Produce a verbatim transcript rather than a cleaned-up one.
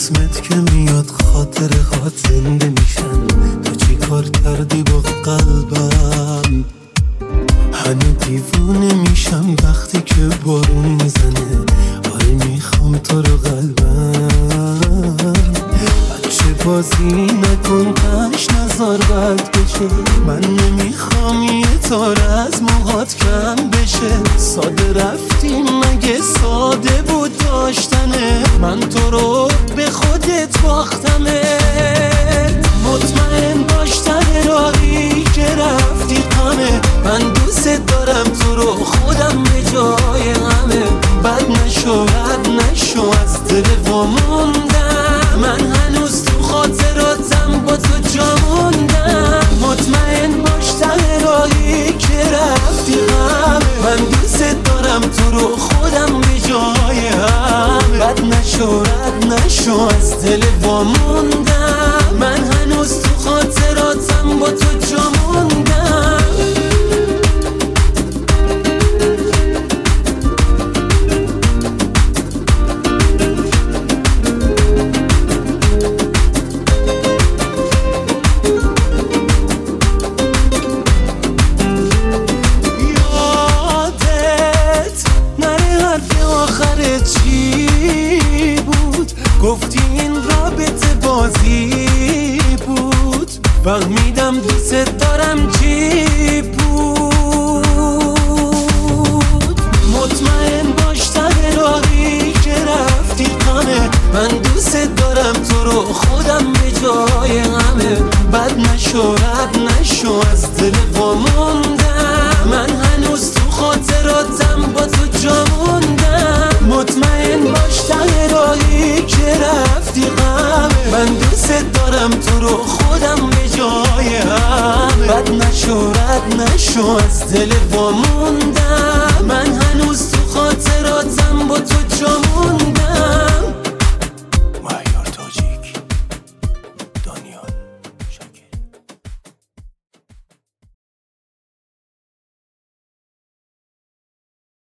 اسمت که میاد خاطر هات زنده میشن. تو چی کار کردی با قلبم؟ هنو دیوونه میشم وقتی که بارون میزنه. آره میخوام تو رو قلبم. بچه بازی نکن تش نزار بد بشه. من نمیخوام یه تار از موهات کم بشه. ساده رفتیم مگه ساده بود داشتنه. من تو رو به خودت باختمه. مطمئن باش ته راهی که رفتی غمه. من دوست دارم تو رو خودم به جای همه. بد نشو بد نشو از دل واموندم. من هنوز تو خاطراتم با تو جا موندم. مطمئن باش ته راهی که رفتی غمه. من دوست دارم تو رو خودم به جای همه. بد نشو بد نشو از دل واموندم. من هنوز تو خاطراتم با تو جا موندم. چی بود؟ گفتی این رابطه بازی بود. فهمیدم دوست دارم چی بود. مطمئن باش ته راهی که رفتی غمه. من دوست دارم تو رو خودم به جای همه. بد نشو رد نشو از دل واموندم. من هنوز تو خاطراتم با تو جا موندم. مطمئن باش ته راهی که رفتی غمه. من دوست دارم تو رو خودم به جای همه. بد نشو رد نشو از دل واموندم. من هنوز تو خاطراتم با تو جا موندم.